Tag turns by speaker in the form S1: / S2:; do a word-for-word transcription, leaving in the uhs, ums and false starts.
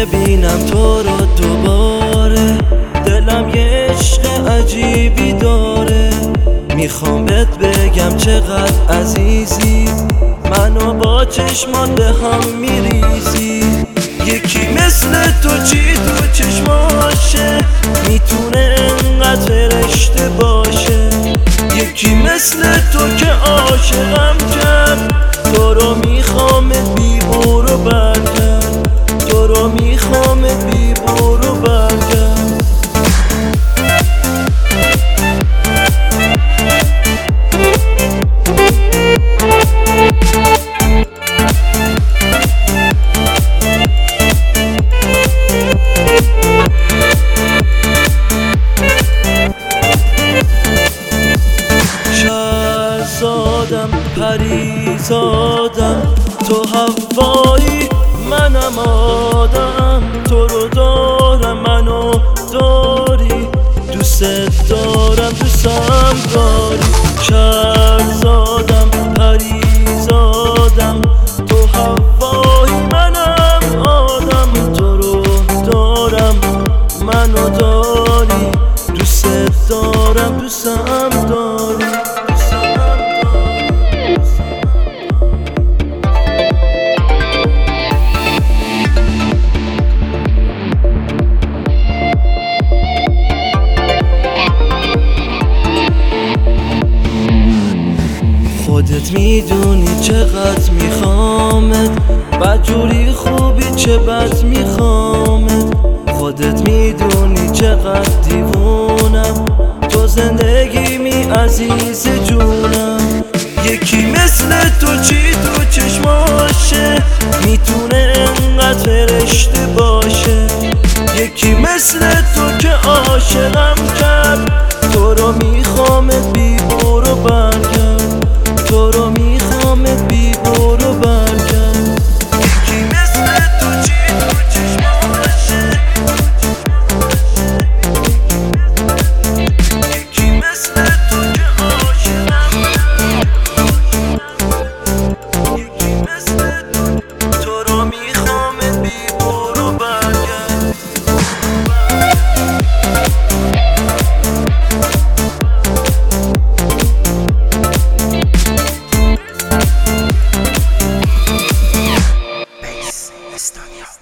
S1: ببینم تو رو دوباره، دلم یه عشق عجیبی داره. میخوام بهت بگم چقدر عزیزی، منو با چشمان به هم میریزی. یکی مثل تو چی تو چشماشه، میتونه انقدر فرشته باشه. یکی مثل تو که عاشقم کرد، تو رو میخوامت بی برو برگرد، تو رو میخوامت بی برو برگرد. شهرزادم پریزادم، تو هوایی منم آدم. تو رو دارم منو داری، دوست دارم دوستم داری. شهرزادم پریزادم، تو هوایی منم آدم. تو رو دارم منو داری، دوست دارم دوستم داری. خودت میدونی چقدر میخوامت، بدجوری خوبی چه بد میخوامت. خودت میدونی چقدر دیوونم، تو زندگی می عزیز جونم. یکی مثل تو چی تو چشماشه، میتونه انقدر فرشته باشه. یکی مثل تو که عاشقم کرد، تو رو میخوامت بی برو برگرد، تو رو میخوامت بی برو برگرد. یکی مثل تو چی تو چشماشه، یکی مثل تو که عاشقم، یکی مثل تو، تو رو میخوامت بی برو برگرد. Bass Estonia.